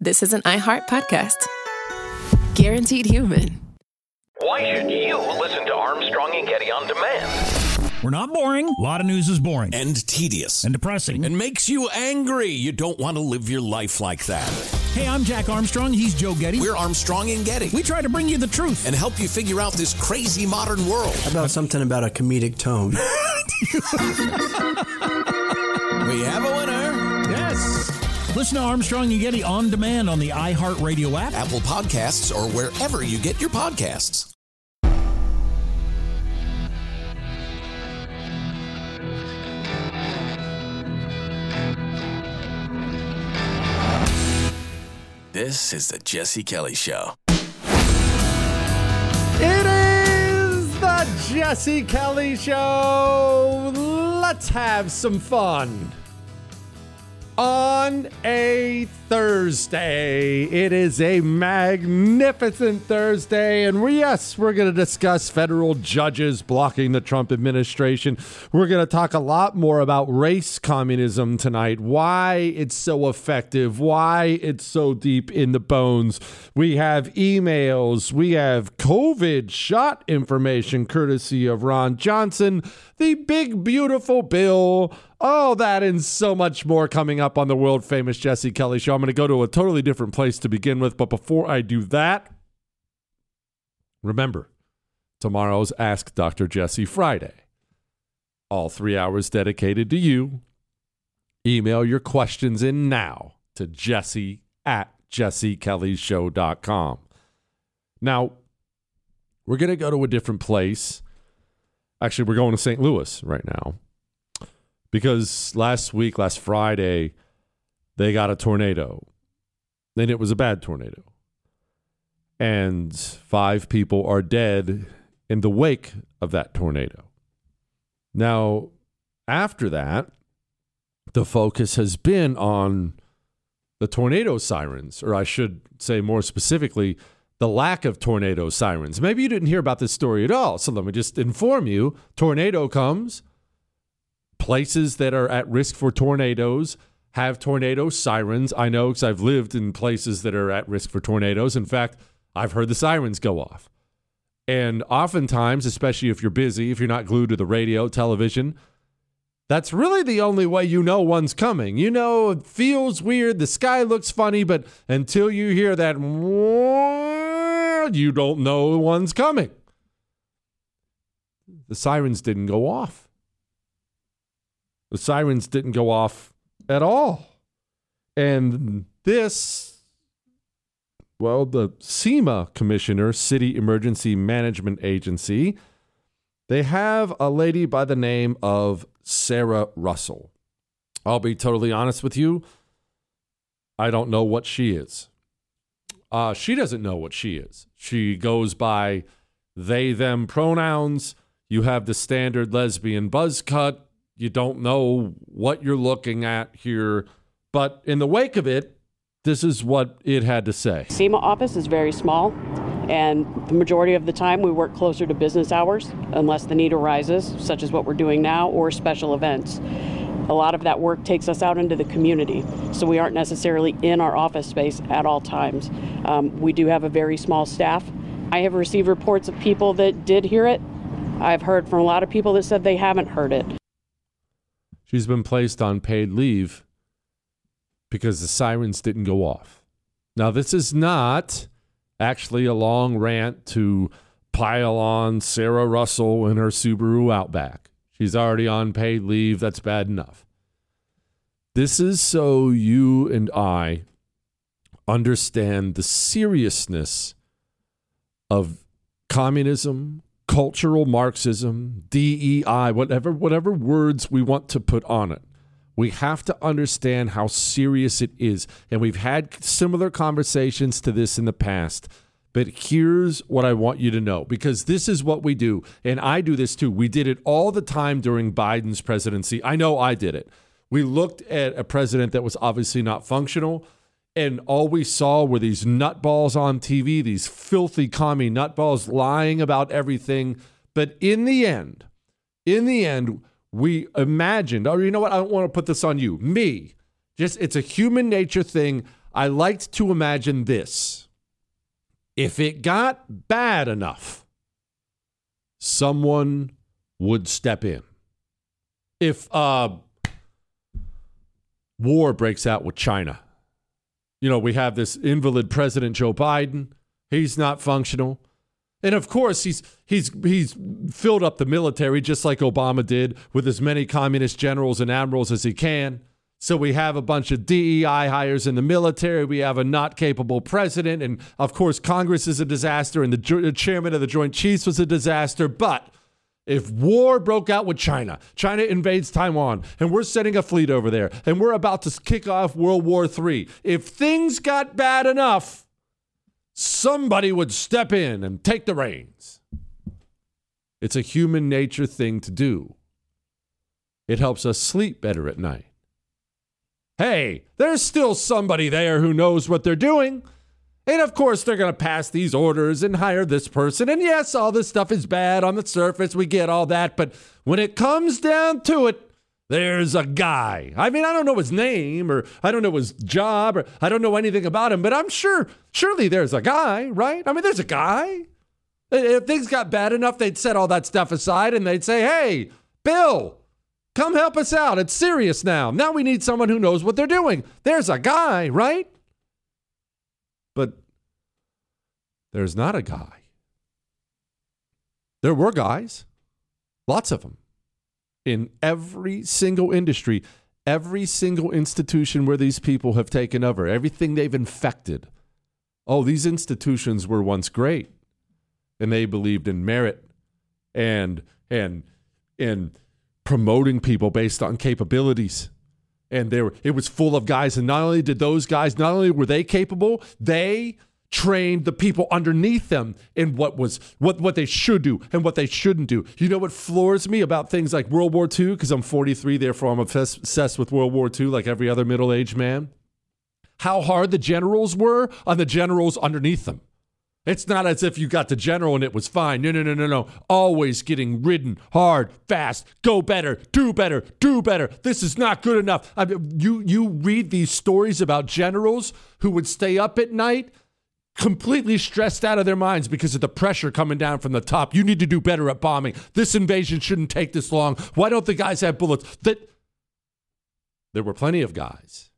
this is an iHeart podcast. Guaranteed human. Why should you listen to Armstrong and Getty on demand? We're not boring. A lot of news is boring. And tedious. And depressing. And makes you angry. You don't want to live your life like that. Hey, I'm Jack Armstrong. He's Joe Getty. We're Armstrong and Getty. We try to bring you the truth. And help you figure out this crazy modern world. How about something about a comedic tone? We have a winner. Yes. Listen to Armstrong and Getty on demand on the iHeartRadio app, Apple Podcasts, or wherever you get your podcasts. This is the Jesse Kelly Show. It is the Jesse Kelly Show. Let's have some fun. On a Thursday, it is a magnificent Thursday, and we're going to discuss federal judges blocking the Trump administration. We're going to talk a lot more about race communism tonight, why it's so effective, why it's so deep in the bones. We have emails, we have COVID shot information courtesy of Ron Johnson, the big beautiful bill. All that and so much more coming up on the world-famous Jesse Kelly Show. I'm going to go to a totally different place to begin with, but before I do that, remember, tomorrow's Ask Dr. Jesse Friday. All 3 hours dedicated to you. Email your questions in now to jesse@jessekellyshow.com. Now, we're going to go to a different place. Actually, we're going to St. Louis right now. Because last Friday, they got a tornado. And it was a bad tornado. And 5 people are dead in the wake of that tornado. Now, after that, the focus has been on the tornado sirens, or I should say more specifically, the lack of tornado sirens. Maybe you didn't hear about this story at all, so let me just inform you. Tornado comes. Places that are at risk for tornadoes have tornado sirens. I know because I've lived in places that are at risk for tornadoes. In fact, I've heard the sirens go off. And oftentimes, especially if you're busy, if you're not glued to the radio, television, that's really the only way you know one's coming. You know, it feels weird. The sky looks funny, but until you hear that, you don't know one's coming. The sirens didn't go off. The sirens didn't go off at all. And this, well, the SEMA commissioner, City Emergency Management Agency, they have a lady by the name of Sarah Russell. I'll be totally honest with you. I don't know what she is. She doesn't know what she is. She goes by they, them pronouns. You have the standard lesbian buzz cut. You don't know what you're looking at here. But in the wake of it, this is what it had to say. SEMA office is very small, and the majority of the time we work closer to business hours unless the need arises, such as what we're doing now, or special events. A lot of that work takes us out into the community, so we aren't necessarily in our office space at all times. We do have a very small staff. I have received reports of people that did hear it. I've heard from a lot of people that said they haven't heard it. She's been placed on paid leave because the sirens didn't go off. Now, this is not actually a long rant to pile on Sarah Russell and her Subaru Outback. She's already on paid leave. That's bad enough. This is so you and I understand the seriousness of communism, cultural Marxism, DEI, whatever words we want to put on it. We have to understand how serious it is. And we've had similar conversations to this in the past. But here's what I want you to know, because this is what we do. And I do this too. We did it all the time during Biden's presidency. I know I did it. We looked at a president that was obviously not functional. And all we saw were these nutballs on TV, these filthy commie nutballs lying about everything. But in the end, we imagined, oh, you know what? I don't want to put this on you. Me. Just, it's a human nature thing. I liked to imagine this. If it got bad enough, someone would step in. If war breaks out with China, we have this invalid President Joe Biden. He's not functional. And of course, he's filled up the military just like Obama did with as many communist generals and admirals as he can. So we have a bunch of DEI hires in the military. We have a not capable president. And of course, Congress is a disaster. And the chairman of the Joint Chiefs was a disaster. But if war broke out with China, China invades Taiwan, and we're sending a fleet over there, and we're about to kick off World War III, if things got bad enough, somebody would step in and take the reins. It's a human nature thing to do. It helps us sleep better at night. Hey, there's still somebody there who knows what they're doing. And of course, they're going to pass these orders and hire this person. And yes, all this stuff is bad on the surface. We get all that. But when it comes down to it, there's a guy. I mean, I don't know his name, or I don't know his job, or I don't know anything about him, but I'm surely there's a guy, right? I mean, there's a guy. If things got bad enough, they'd set all that stuff aside and they'd say, hey, Bill, come help us out. It's serious now. Now we need someone who knows what they're doing. There's a guy, right? But there's not a guy. There were guys, lots of them, in every single industry, every single institution where these people have taken over, everything they've infected. Oh, these institutions were once great, and they believed in merit and promoting people based on capabilities. And it was full of guys. And not only were they capable, they trained the people underneath them in what they should do and what they shouldn't do. You know what floors me about things like World War II? Because I'm 43, therefore I'm obsessed with World War II like every other middle-aged man. How hard the generals were on the generals underneath them. It's not as if you got the general and it was fine. No. Always getting ridden hard, fast, go better, do better, do better. This is not good enough. I mean, you read these stories about generals who would stay up at night completely stressed out of their minds because of the pressure coming down from the top. You need to do better at bombing. This invasion shouldn't take this long. Why don't the guys have bullets? There were plenty of guys.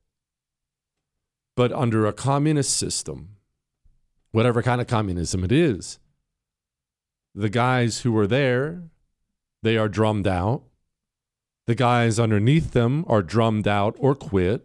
But under a communist system, whatever kind of communism it is, the guys who are there, they are drummed out. The guys underneath them are drummed out or quit.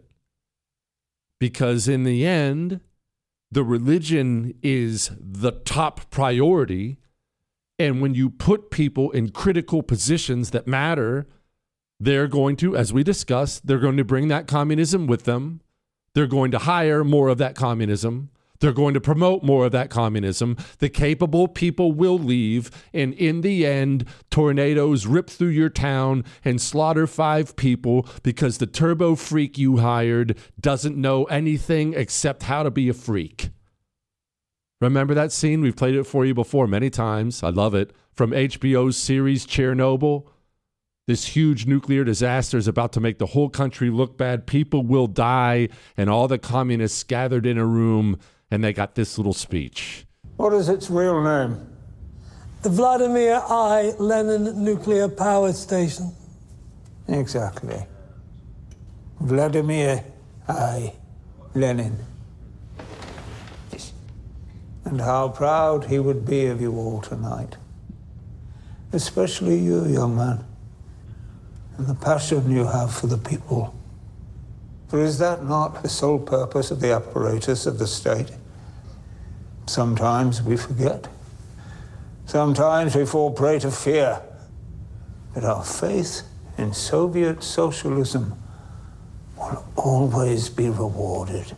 Because in the end, the religion is the top priority. And when you put people in critical positions that matter, they're going to, as we discussed, they're going to bring that communism with them. They're going to hire more of that communism. They're going to promote more of that communism. The capable people will leave. And in the end, tornadoes rip through your town and slaughter 5 people because the turbo freak you hired doesn't know anything except how to be a freak. Remember that scene? We've played it for you before many times. I love it. From HBO's series Chernobyl. This huge nuclear disaster is about to make the whole country look bad. People will die. And all the communists gathered in a room, and they got this little speech. What is its real name? The Vladimir I. Lenin Nuclear Power Station. Exactly. Vladimir I. Lenin. And how proud he would be of you all tonight. Especially you, young man. And the passion you have for the people. For is that not the sole purpose of the apparatus of the state? Sometimes we forget. Sometimes we fall prey to fear. But our faith in Soviet socialism will always be rewarded.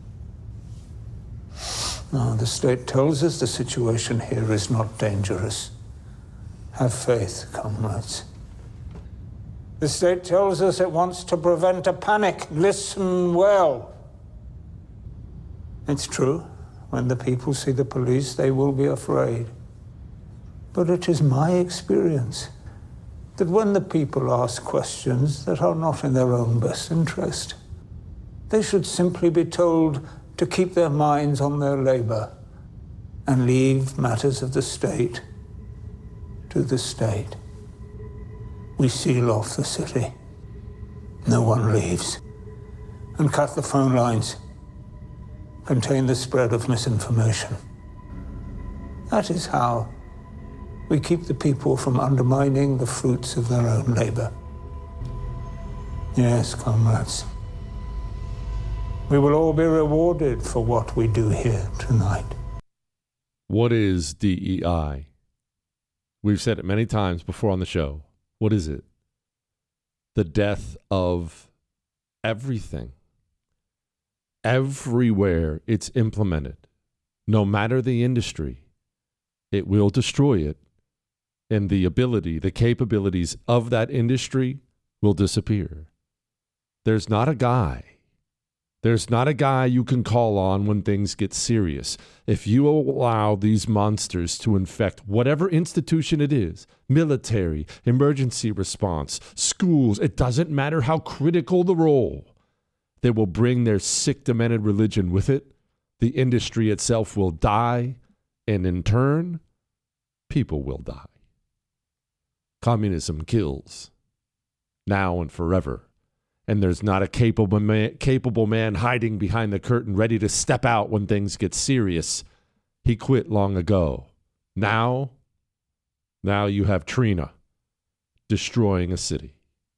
Now, the state tells us the situation here is not dangerous. Have faith, comrades. The state tells us it wants to prevent a panic. Listen well. It's true. When the people see the police, they will be afraid. But it is my experience that when the people ask questions that are not in their own best interest, they should simply be told to keep their minds on their labor and leave matters of the state to the state. We seal off the city. No one leaves. And cut the phone lines. Contain the spread of misinformation. That is how we keep the people from undermining the fruits of their own labor. Yes, comrades. We will all be rewarded for what we do here tonight. What is DEI? We've said it many times before on the show. What is it? The death of everything. Everywhere it's implemented, no matter the industry, it will destroy it. And the ability, the capabilities of that industry will disappear. There's not a guy you can call on when things get serious. If you allow these monsters to infect whatever institution it is, military, emergency response, schools, it doesn't matter how critical the role, they will bring their sick, demented religion with it. The industry itself will die, and in turn, people will die. Communism kills, now and forever. And there's not a capable man hiding behind the curtain ready to step out when things get serious. He quit long ago. Now you have Trina destroying a city.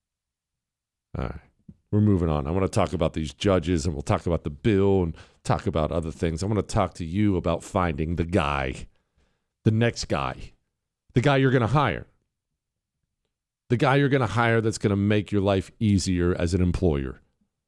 All right, we're moving on. I want to talk about these judges, and we'll talk about the bill and talk about other things. I want to talk to you about finding the guy, the next guy, the guy you're going to hire. The guy you're going to hire that's going to make your life easier as an employer.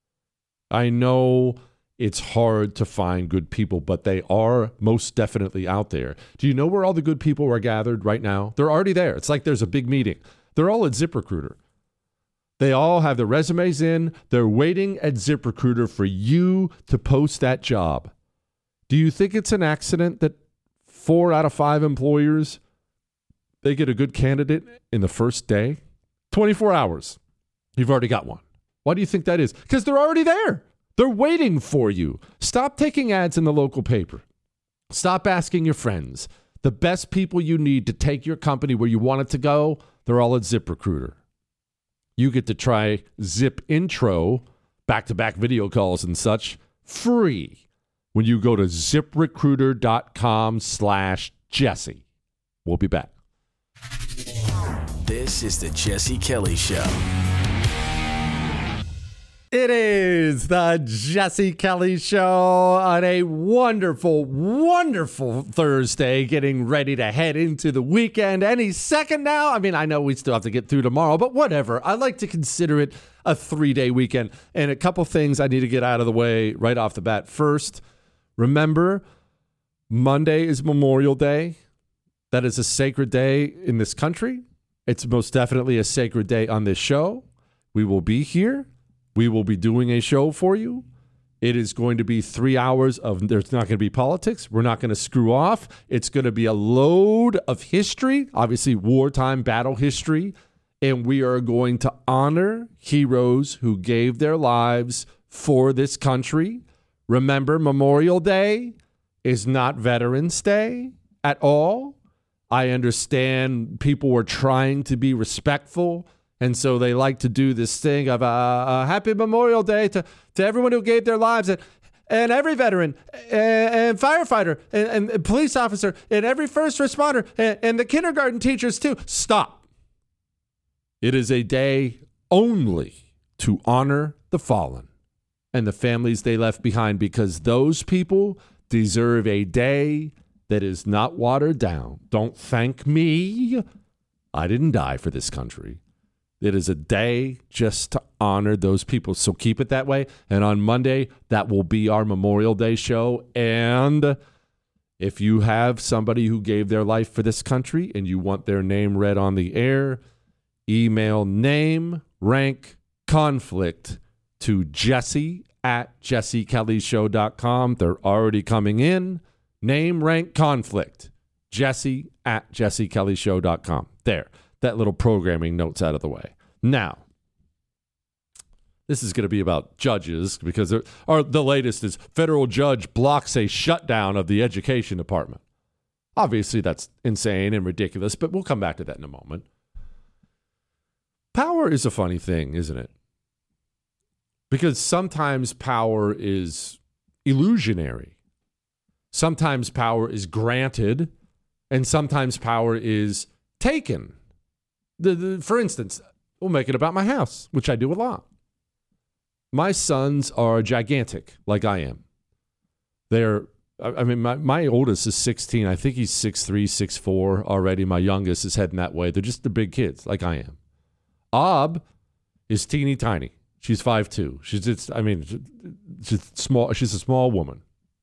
I know it's hard to find good people, but they are most definitely out there. Do you know where all the good people are gathered right now? They're already there. It's like there's a big meeting. They're all at ZipRecruiter. They all have their resumes in. They're waiting at ZipRecruiter for you to post that job. Do you think it's an accident that 4 out of 5 employers, they get a good candidate in the first day? 24 hours. You've already got one. Why do you think that is? Because they're already there. They're waiting for you. Stop taking ads in the local paper. Stop asking your friends. The best people you need to take your company where you want it to go, they're all at ZipRecruiter. You get to try Zip Intro, back-to-back video calls and such, free when you go to ZipRecruiter.com/Jesse. We'll be back. This is the Jesse Kelly Show. It is the Jesse Kelly Show on a wonderful, wonderful Thursday, getting ready to head into the weekend any second now. I mean, I know we still have to get through tomorrow, but whatever. I like to consider it a 3-day weekend. And a couple things I need to get out of the way right off the bat. First, remember, Monday is Memorial Day. That is a sacred day in this country. It's most definitely a sacred day on this show. We will be here. We will be doing a show for you. It is going to be 3 hours of, there's not going to be politics. We're not going to screw off. It's going to be a load of history, obviously wartime battle history. And we are going to honor heroes who gave their lives for this country. Remember, Memorial Day is not Veterans Day at all. I understand people were trying to be respectful, and so they like to do this thing of Happy Memorial Day to everyone who gave their lives, and every veteran, and firefighter, and police officer, and every first responder, and the kindergarten teachers too. Stop. It is a day only to honor the fallen and the families they left behind, because those people deserve a day that is not watered down. Don't thank me. I didn't die for this country. It is a day just to honor those people. So keep it that way. And on Monday, that will be our Memorial Day show. And if you have somebody who gave their life for this country and you want their name read on the air, email name, rank, conflict to Jesse@JesseKellyShow.com. They're already coming in. Name, rank, conflict. Jesse@JesseKellyShow.com. There. That little programming note's out of the way. Now, This is going to be about judges because the latest is federal judge blocks a shutdown of the education department. Obviously, that's insane and ridiculous, but we'll come back to that in a moment. Power is a funny thing, isn't it? Because sometimes power is illusionary. Sometimes power is granted, and sometimes power is taken. For instance, we'll make it about my house, which I do a lot. My sons are gigantic, like I am. My oldest is 16. I think he's 6'3", 6'4" already. My youngest is heading that way. They're just the big kids, like I am. Ob is teeny tiny. She's 5'2". She's small. She's a small woman.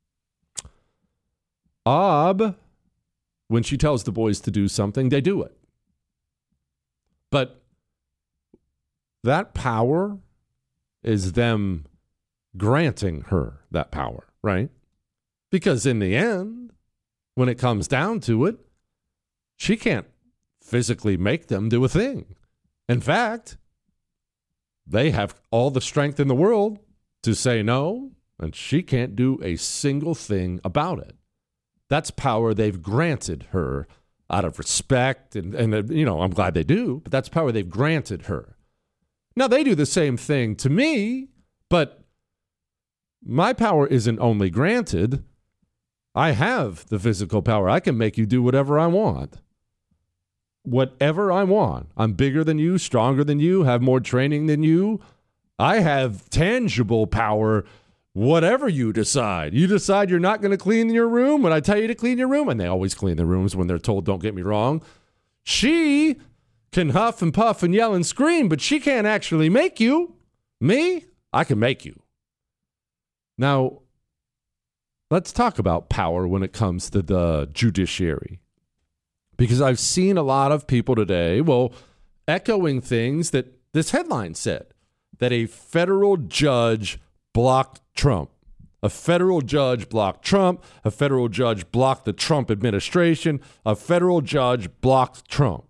Ob, when she tells the boys to do something, they do it. But that power is them granting her that power, right? Because in the end, when it comes down to it, she can't physically make them do a thing. In fact, they have all the strength in the world to say no, and she can't do a single thing about it. That's power they've granted her out of respect, and I'm glad they do, but that's power they've granted her. Now, they do the same thing to me, but my power isn't only granted. I have the physical power. I can make you do whatever I want. Whatever I want. I'm bigger than you, stronger than you, have more training than you. I have tangible power, whatever you decide. You decide you're not going to clean your room when I tell you to clean your room, and they always clean their rooms when they're told, don't get me wrong. She can huff and puff and yell and scream, but she can't actually make you. Me, I can make you. Now, let's talk about power when it comes to the judiciary. Because I've seen a lot of people today, echoing things that this headline said, that a federal judge blocked Trump. A federal judge blocked Trump. A federal judge blocked the Trump administration. A federal judge blocked Trump.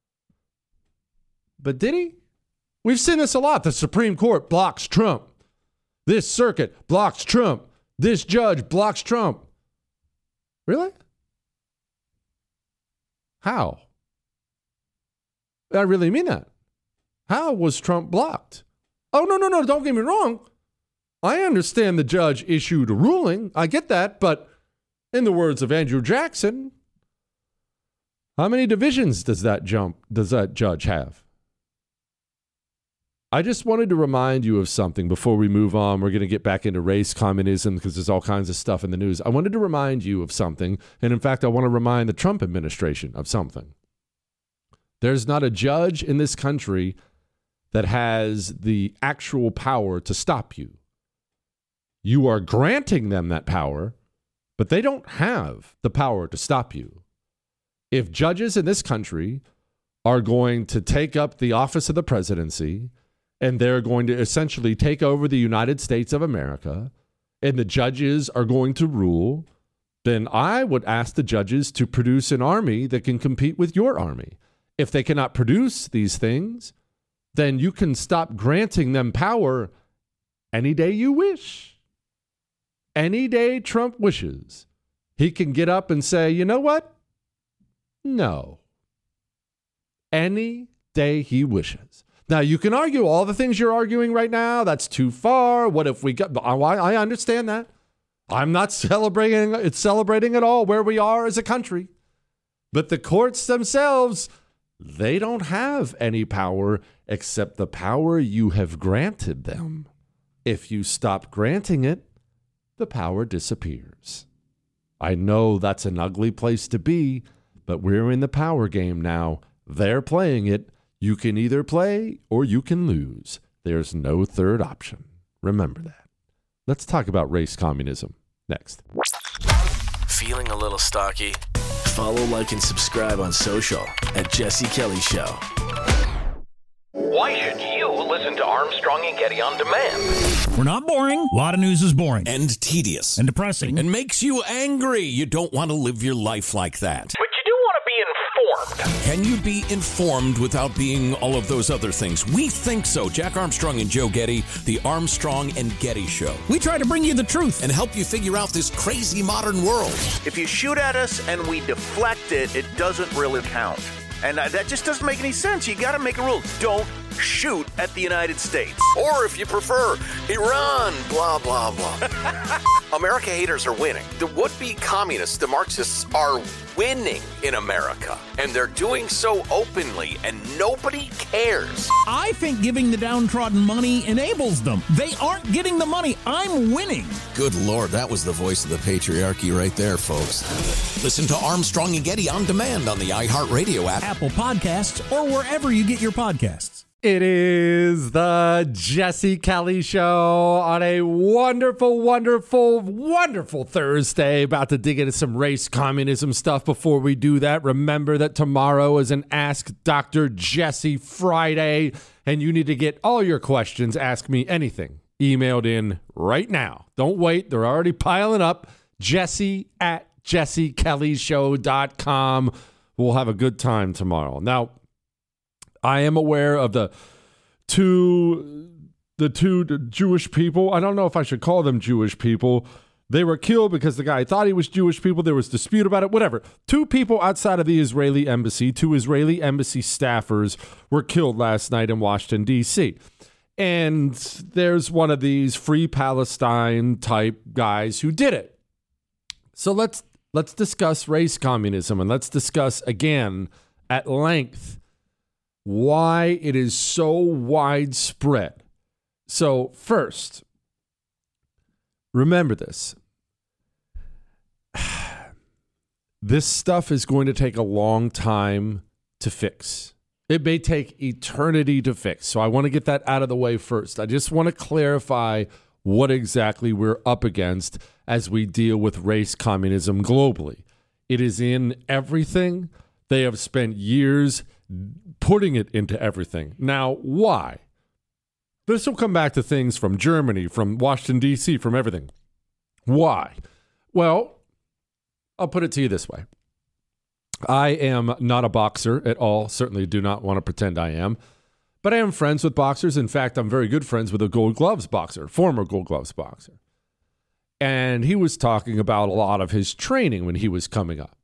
But did he? We've seen this a lot. The Supreme Court blocks Trump. This circuit blocks Trump. This judge blocks Trump. Really? How? I really mean that. How was Trump blocked? Oh, no, don't get me wrong. I understand the judge issued a ruling. I get that. But in the words of Andrew Jackson, how many divisions does that judge have? I just wanted to remind you of something before we move on. We're going to get back into race communism because there's all kinds of stuff in the news. I wanted to remind you of something. And in fact, I want to remind the Trump administration of something. There's not a judge in this country that has the actual power to stop you. You are granting them that power, but they don't have the power to stop you. If judges in this country are going to take up the office of the presidency, and they're going to essentially take over the United States of America, and the judges are going to rule, then I would ask the judges to produce an army that can compete with your army. If they cannot produce these things, then you can stop granting them power any day you wish. Any day Trump wishes, he can get up and say, you know what? No. Any day he wishes. Now, you can argue all the things you're arguing right now. That's too far. What if we got... I understand that. I'm not celebrating at all where we are as a country. But the courts themselves, they don't have any power except the power you have granted them. If you stop granting it, the power disappears. I know that's an ugly place to be, but we're in the power game now. They're playing it. You can either play or you can lose. There's no third option. Remember that. Let's talk about race communism next. Feeling a little stocky? Follow, like, and subscribe on social at Jesse Kelly Show. Why should you listen to Armstrong and Getty on demand? We're not boring. A lot of news is boring. And tedious. And depressing. And makes you angry. You don't want to live your life like that. But you do want to be informed. Can you be informed without being all of those other things? We think so. Jack Armstrong and Joe Getty, the Armstrong and Getty Show. We try to bring you the truth and help you figure out this crazy modern world. If you shoot at us and we deflect it, it doesn't really count. And that just doesn't make any sense. You got to make a rule. Don't shoot at the United States. Or if you prefer, Iran, blah, blah, blah. America haters are winning. The would-be communists, the Marxists, are winning in America. And they're doing so openly, and nobody cares. I think giving the downtrodden money enables them. They aren't getting the money. I'm winning. Good Lord, that was the voice of the patriarchy right there, folks. Listen to Armstrong and Getty on demand on the iHeartRadio app, Apple Podcasts, or wherever you get your podcasts. It is the Jesse Kelly Show on a wonderful, wonderful, wonderful Thursday. About to dig into some race communism stuff. Before we do that, remember that tomorrow is an Ask Dr. Jesse Friday, and you need to get all your questions, Ask Me Anything, emailed in right now. Don't wait. They're already piling up. Jesse@jessekellyshow.com. We'll have a good time tomorrow. Now, I am aware of the two Jewish people. I don't know if I should call them Jewish people. They were killed because the guy thought he was Jewish people. There was dispute about it, whatever. Two people outside of the Israeli embassy, two Israeli embassy staffers were killed last night in Washington, D.C. And there's one of these Free Palestine type guys who did it. So let's discuss race communism, and let's discuss again at length why it is so widespread. So first, remember this. This stuff is going to take a long time to fix. It may take eternity to fix. So I want to get that out of the way first. I just want to clarify what exactly we're up against as we deal with race communism globally. It is in everything. They have spent years putting it into everything. Now, why? This will come back to things from Germany, from Washington, D.C., from everything. Why? Well, I'll put it to you this way. I am not a boxer at all. Certainly do not want to pretend I am. But I am friends with boxers. In fact, I'm very good friends with a Gold Gloves boxer, former Gold Gloves boxer. And he was talking about a lot of his training when he was coming up.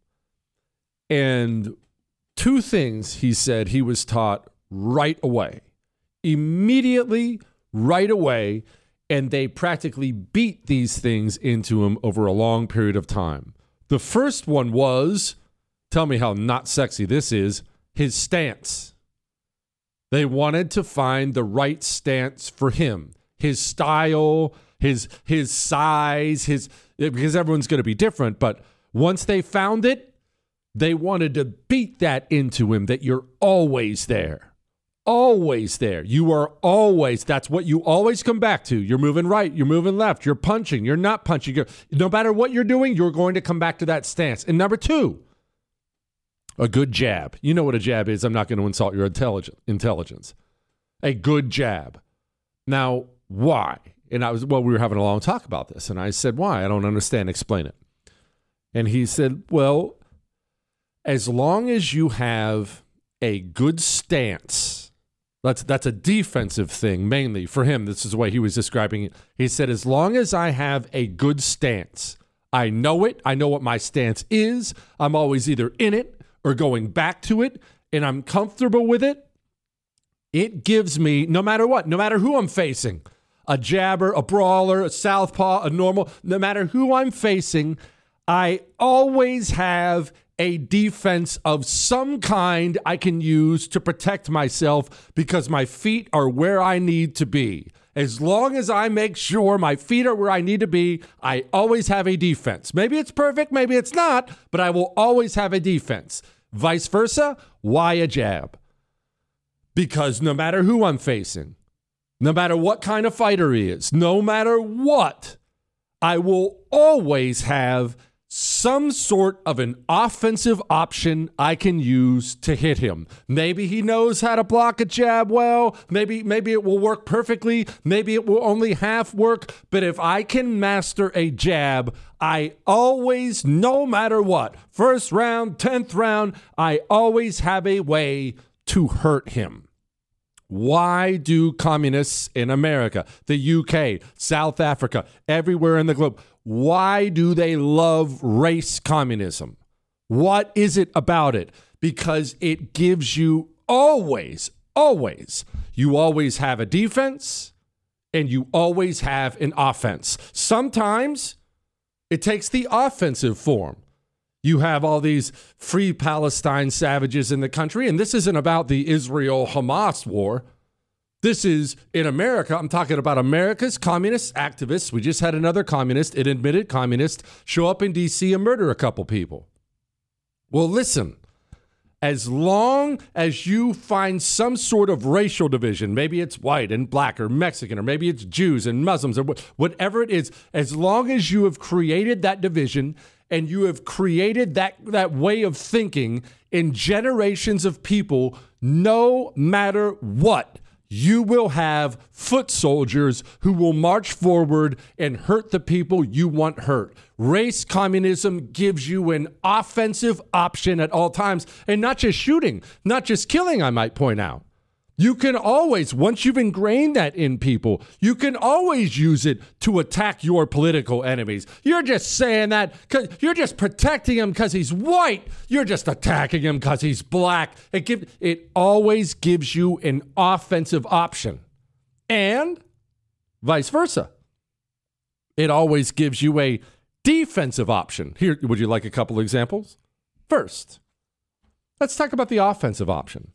And two things he said he was taught right away, immediately, right away, and they practically beat these things into him over a long period of time. The first one was, tell me how not sexy this is, his stance. They wanted to find the right stance for him, his style, his size, because everyone's going to be different, but once they found it, they wanted to beat that into him, that you're always there. Always there. You are always, that's what you always come back to. You're moving right, you're moving left, you're punching, you're not punching. No matter what you're doing, you're going to come back to that stance. And number two, a good jab. You know what a jab is. I'm not going to insult your intelligence. A good jab. Now, why? And we were having a long talk about this. And I said, why? I don't understand. Explain it. And he said, well, as long as you have a good stance, that's a defensive thing mainly for him. This is the way he was describing it. He said, as long as I have a good stance, I know it. I know what my stance is. I'm always either in it or going back to it, and I'm comfortable with it. It gives me, no matter what, no matter who I'm facing, a jabber, a brawler, a southpaw, a normal, no matter who I'm facing, I always have a defense of some kind I can use to protect myself because my feet are where I need to be. As long as I make sure my feet are where I need to be, I always have a defense. Maybe it's perfect, maybe it's not, but I will always have a defense. Vice versa, why a jab? Because no matter who I'm facing, no matter what kind of fighter he is, no matter what, I will always have some sort of an offensive option I can use to hit him. Maybe he knows how to block a jab well. Maybe it will work perfectly. Maybe it will only half work. But if I can master a jab, I always, no matter what, first round, 10th round, I always have a way to hurt him. Why do communists in America, the UK, South Africa, everywhere in the globe, why do they love race communism? What is it about it? Because it gives you always, you always have a defense and you always have an offense. Sometimes it takes the offensive form. You have all these free Palestine savages in the country, and this isn't about the Israel-Hamas war. This is, in America, I'm talking about America's communist activists. We just had another communist, an admitted communist, show up in D.C. and murder a couple people. Well, listen, as long as you find some sort of racial division, maybe it's white and black or Mexican, or maybe it's Jews and Muslims, or whatever it is, as long as you have created that division and you have created that way of thinking in generations of people, no matter what, you will have foot soldiers who will march forward and hurt the people you want hurt. Race communism gives you an offensive option at all times, and not just shooting, not just killing, I might point out. You can always, once you've ingrained that in people, you can always use it to attack your political enemies. You're just saying that because you're just protecting him because he's white. You're just attacking him because he's black. It always gives you an offensive option. And vice versa. It always gives you a defensive option. Here, would you like a couple examples? First, let's talk about the offensive option.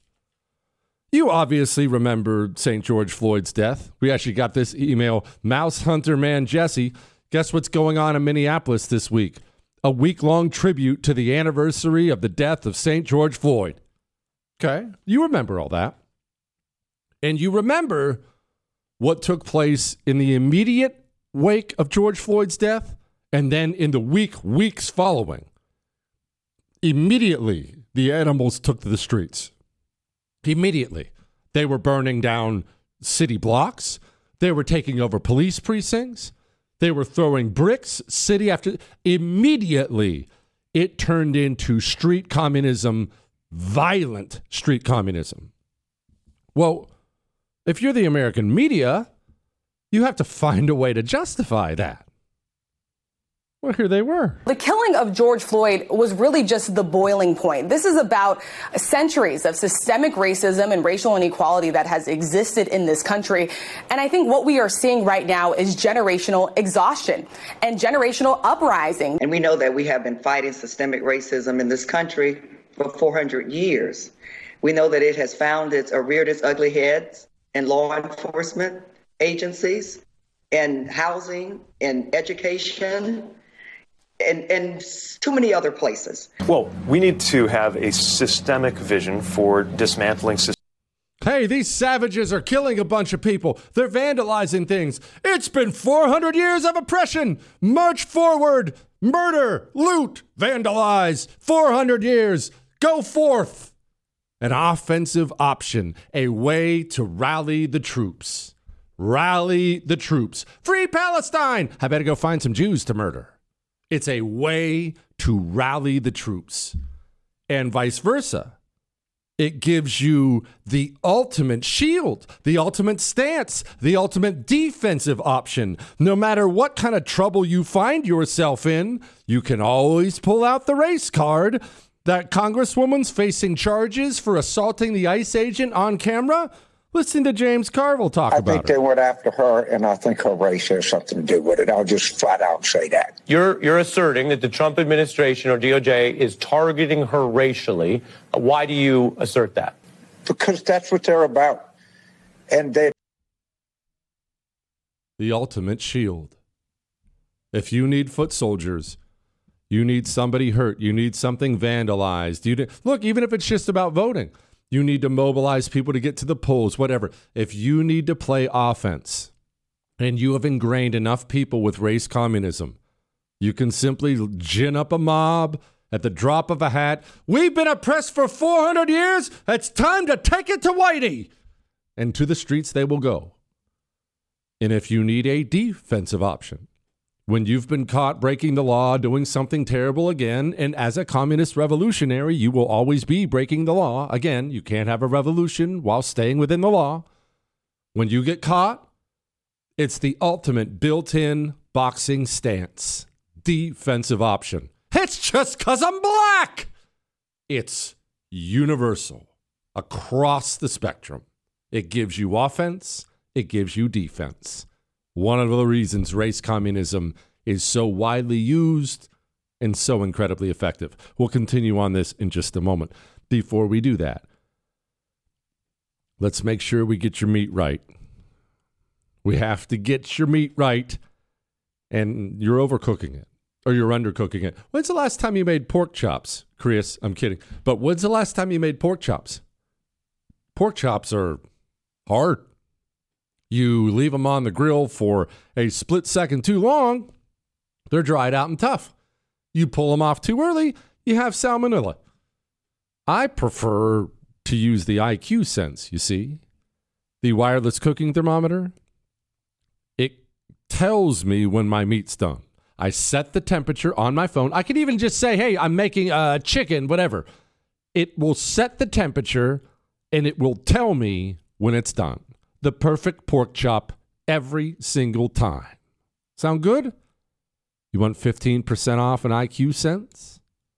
You obviously remember St. George Floyd's death. We actually got this email. Mouse Hunter Man Jesse, guess what's going on in Minneapolis this week? A week-long tribute to the anniversary of the death of St. George Floyd. Okay, you remember all that. And you remember what took place in the immediate wake of George Floyd's death and then in the weeks following. Immediately, the animals took to the streets. Immediately. They were burning down city blocks. They were taking over police precincts. They were throwing bricks city after. Immediately, it turned into street communism, violent street communism. Well, if you're the American media, you have to find a way to justify that. Well, here they were. The killing of George Floyd was really just the boiling point. This is about centuries of systemic racism and racial inequality that has existed in this country. And I think what we are seeing right now is generational exhaustion and generational uprising. And we know that we have been fighting systemic racism in this country for 400 years. We know that it has reared its ugly heads in law enforcement agencies, in housing, in education, and too many other places. Well, we need to have a systemic vision for dismantling systems. Hey, these savages are killing a bunch of people. They're vandalizing things. It's been 400 years of oppression. March forward. Murder, loot, vandalize. 400 years. Go forth. An offensive option. A way to rally the troops. Rally the troops. Free Palestine. I better go find some Jews to murder. It's a way to rally the troops. And vice versa. It gives you the ultimate shield, the ultimate stance, the ultimate defensive option. No matter what kind of trouble you find yourself in, you can always pull out the race card. That congresswoman's facing charges for assaulting the ICE agent on camera. Listen to James Carville talk about it. I think they went after her, and I think her race has something to do with it. I'll just flat out say that. You're asserting that the Trump administration or DOJ is targeting her racially. Why do you assert that? Because that's what they're about. And they... The ultimate shield. If you need foot soldiers, you need somebody hurt, you need something vandalized. Look, even if it's just about voting. You need to mobilize people to get to the polls, whatever. If you need to play offense and you have ingrained enough people with race communism, You can simply gin up a mob at the drop of a hat. We've been oppressed for 400 years. It's time to take it to Whitey. And to the streets they will go. And if you need a defensive option, when you've been caught breaking the law, doing something terrible again, and as a communist revolutionary, you will always be breaking the law. Again, you can't have a revolution while staying within the law. When you get caught, it's the ultimate built-in boxing stance. Defensive option. It's just because I'm black. It's universal across the spectrum. It gives you offense. It gives you defense. One of the reasons race communism is so widely used and so incredibly effective. We'll continue on this in just a moment. Before we do that, let's make sure we get your meat right. We have to get your meat right, and you're overcooking it, or you're undercooking it. When's the last time you made pork chops? Chris, I'm kidding. But when's the last time you made pork chops? Pork chops are hard. You leave them on the grill for a split second too long, they're dried out and tough. You pull them off too early, you have salmonella. I prefer to use the IQ sense, you see. The wireless cooking thermometer. It tells me when my meat's done. I set the temperature on my phone. I could even just say, hey, I'm making chicken, whatever. It will set the temperature and it will tell me when it's done. The perfect pork chop every single time. Sound good? You want 15% off an IQ sense?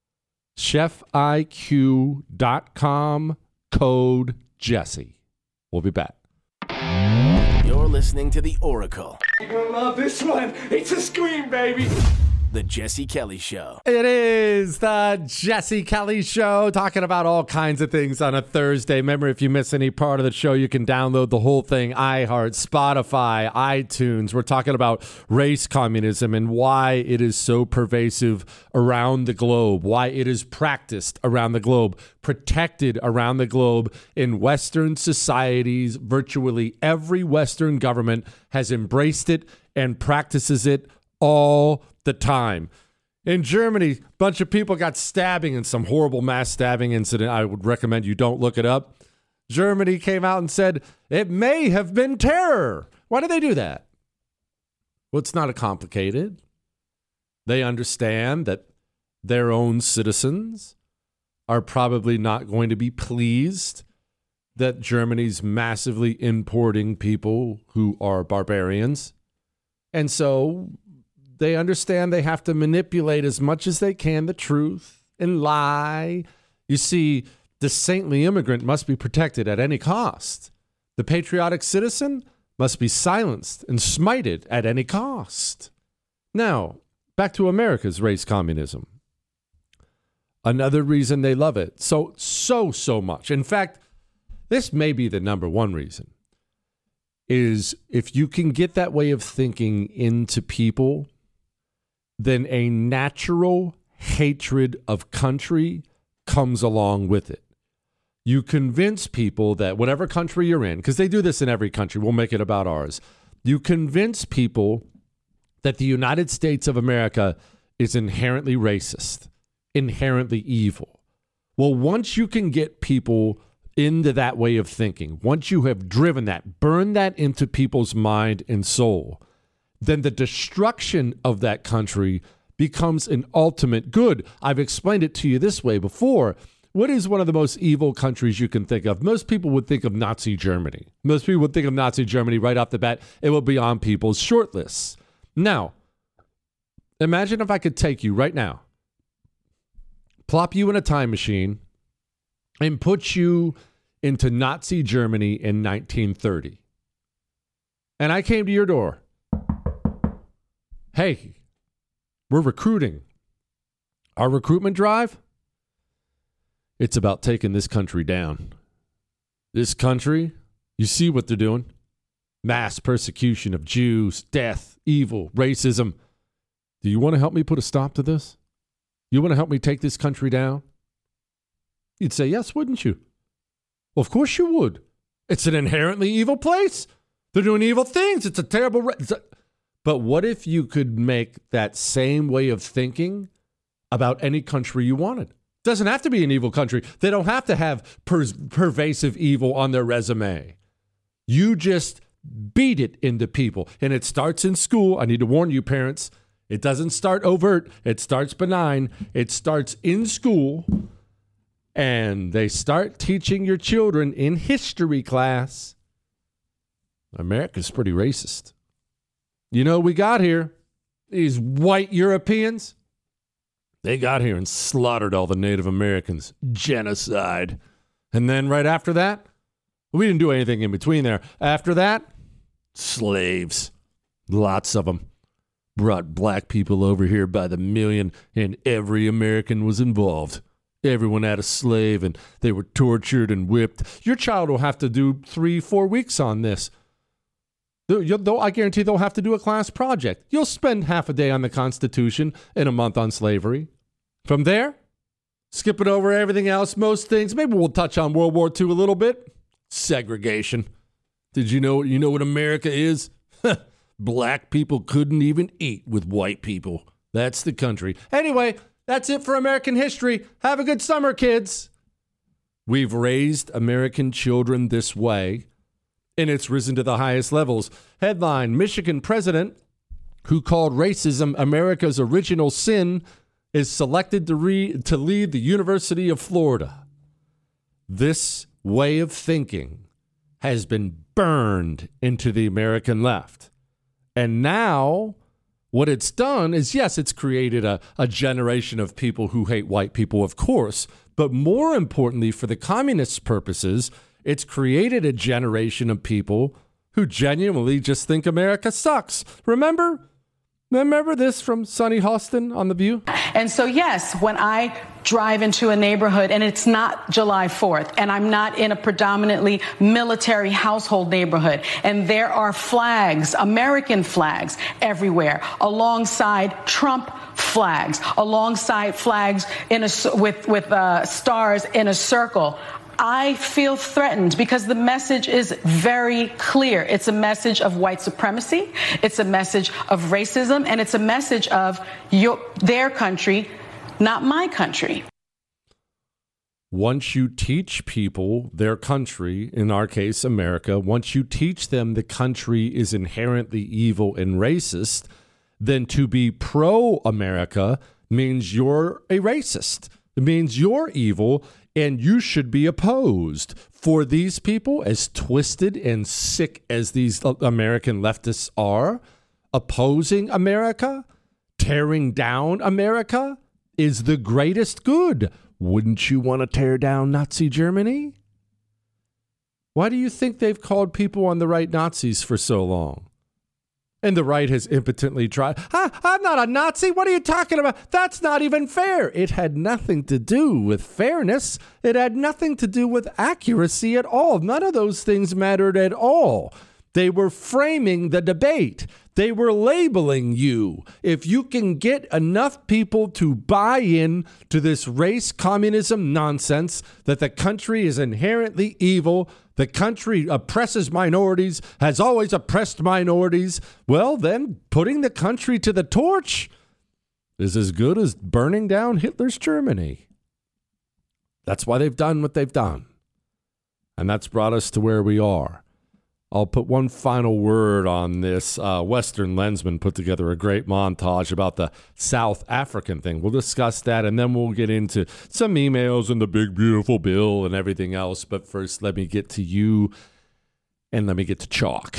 ChefIQ.com, code Jesse. We'll be back. You're listening to The Oracle. You're gonna love this one. It's a scream, baby. The Jesse Kelly Show. It is the Jesse Kelly Show, talking about all kinds of things on a Thursday. Remember, if you miss any part of the show, you can download the whole thing, iHeart, Spotify, iTunes. We're talking about race communism and why it is so pervasive around the globe, why it is practiced around the globe, protected around the globe in Western societies. Virtually every Western government has embraced it and practices it all the time. In Germany, a bunch of people got stabbing in some horrible mass stabbing incident. I would recommend you don't look it up. Germany came out and said it may have been terror. Why did they do that? Well, it's not complicated. They understand that their own citizens are probably not going to be pleased that Germany's massively importing people who are barbarians. And so they understand they have to manipulate as much as they can the truth and lie. You see, the saintly immigrant must be protected at any cost. The patriotic citizen must be silenced and smited at any cost. Now, back to America's race communism. Another reason they love it so much. In fact, this may be the number one reason, is if you can get that way of thinking into people, then a natural hatred of country comes along with it. You convince people that whatever country you're in, because they do this in every country, we'll make it about ours. You convince people that the United States of America is inherently racist, inherently evil. Well, once you can get people into that way of thinking, once you have driven that, burned that into people's mind and soul, then the destruction of that country becomes an ultimate good. I've explained it to you this way before. What is one of the most evil countries you can think of? Most people would think of Nazi Germany. Most people would think of Nazi Germany right off the bat. It will be on people's short lists. Now, imagine if I could take you right now, plop you in a time machine, and put you into Nazi Germany in 1930. And I came to your door. Hey, we're recruiting. Our recruitment drive, it's about taking this country down. This country, you see what they're doing? Mass persecution of Jews, death, evil, racism. Do you want to help me put a stop to this? You want to help me take this country down? You'd say yes, wouldn't you? Well, of course you would. It's an inherently evil place. They're doing evil things. It's a terrible... But what if you could make that same way of thinking about any country you wanted? Doesn't have to be an evil country. They don't have to have pervasive evil on their resume. You just beat it into people. And it starts in school. I need to warn you, parents. It doesn't start overt. It starts benign. It starts in school. And they start teaching your children in history class. America's pretty racist. You know, we got here, these white Europeans, they got here and slaughtered all the Native Americans. Genocide. And then right after that, we didn't do anything in between there. After that, slaves. Lots of them. Brought black people over here by the million, and every American was involved. Everyone had a slave, and they were tortured and whipped. Your child will have to do 3-4 weeks on this. I guarantee they'll have to do a class project. You'll spend half a day on the Constitution and a month on slavery. From there, skip it over everything else, most things. Maybe we'll touch on World War II a little bit. Segregation. Did you know what America is? Black people couldn't even eat with white people. That's the country. Anyway, that's it for American history. Have a good summer, kids. We've raised American children this way, and it's risen to the highest levels. Headline, Michigan president who called racism America's original sin is selected to lead the University of Florida. This way of thinking has been burned into the American left. And now what it's done is, yes, it's created a generation of people who hate white people, of course. But more importantly, for the communist purposes, it's created a generation of people who genuinely just think America sucks. Remember this from Sunny Hostin on The View? And so, yes, when I drive into a neighborhood and it's not July 4th and I'm not in a predominantly military household neighborhood and there are flags, American flags everywhere, alongside Trump flags, alongside flags with stars in a circle, I feel threatened because the message is very clear. It's a message of white supremacy. It's a message of racism. And it's a message of their country, not my country. Once you teach people their country, in our case, America, once you teach them the country is inherently evil and racist, then to be pro-America means you're a racist. It means you're evil. And you should be opposed. For these people, as twisted and sick as these American leftists are, opposing America, tearing down America, is the greatest good. Wouldn't you want to tear down Nazi Germany? Why do you think they've called people on the right Nazis for so long? And the right has impotently tried. I'm not a Nazi. What are you talking about? That's not even fair. It had nothing to do with fairness. It had nothing to do with accuracy at all. None of those things mattered at all. They were framing the debate. They were labeling you. If you can get enough people to buy in to this race communism nonsense that the country is inherently evil, the country oppresses minorities, has always oppressed minorities, well, then putting the country to the torch is as good as burning down Hitler's Germany. That's why they've done what they've done. And that's brought us to where we are. I'll put one final word on this. Western Lensman put together a great montage about the South African thing. We'll discuss that, and then we'll get into some emails and the big, beautiful bill and everything else. But first, let me get to you, and let me get to Chalk.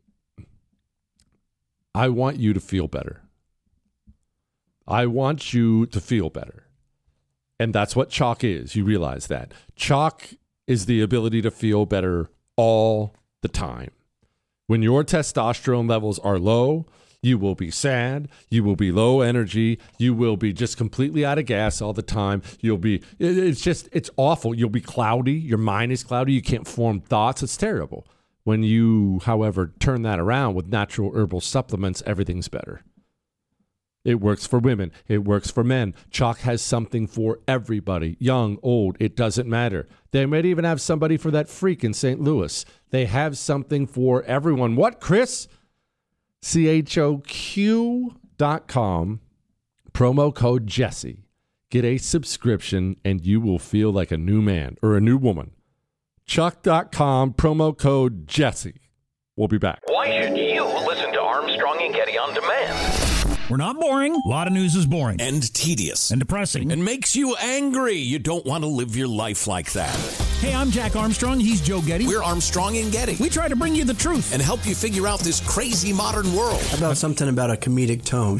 I want you to feel better. I want you to feel better. And that's what Chalk is. You realize that. Chalk is the ability to feel better all the time. When your testosterone levels are low, you will be sad, you will be low energy, you will be just completely out of gas all the time. It's awful. You'll be cloudy, your mind is cloudy, you can't form thoughts. It's terrible. When you, however, turn that around with natural herbal supplements, everything's better. It works for women. It works for men. Chalk has something for everybody, young, old. It doesn't matter. They might even have somebody for that freak in St. Louis. They have something for everyone. What, Chris? CHOQ.com, promo code Jesse. Get a subscription and you will feel like a new man or a new woman. Chuck.com, promo code Jesse. We'll be back. Why should you listen to Armstrong and Getty On Demand? We're not boring. A lot of news is boring. And tedious. And depressing. And makes you angry. You don't want to live your life like that. Hey, I'm Jack Armstrong. He's Joe Getty. We're Armstrong and Getty. We try to bring you the truth. And help you figure out this crazy modern world. How about something about a comedic tone?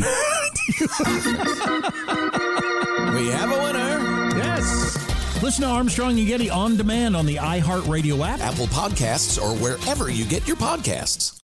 We have a winner. Yes. Listen to Armstrong and Getty On Demand on the iHeartRadio app, Apple Podcasts, or wherever you get your podcasts.